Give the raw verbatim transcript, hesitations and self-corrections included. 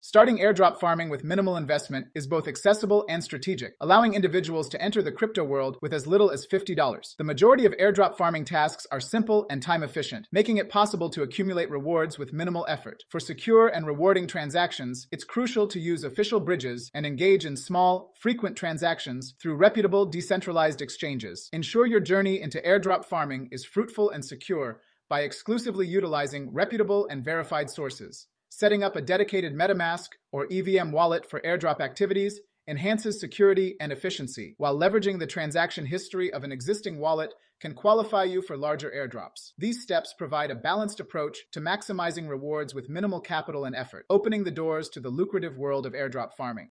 Starting airdrop farming with minimal investment is both accessible and strategic, allowing individuals to enter the crypto world with as little as fifty dollars. The majority of airdrop farming tasks are simple and time efficient, making it possible to accumulate rewards with minimal effort. For secure and rewarding transactions, it's crucial to use official bridges and engage in small, frequent transactions through reputable, decentralized exchanges. Ensure your journey into airdrop farming is fruitful and secure by exclusively utilizing reputable and verified sources. Setting up a dedicated MetaMask or E V M wallet for airdrop activities enhances security and efficiency, while leveraging the transaction history of an existing wallet can qualify you for larger airdrops. These steps provide a balanced approach to maximizing rewards with minimal capital and effort, opening the doors to the lucrative world of airdrop farming.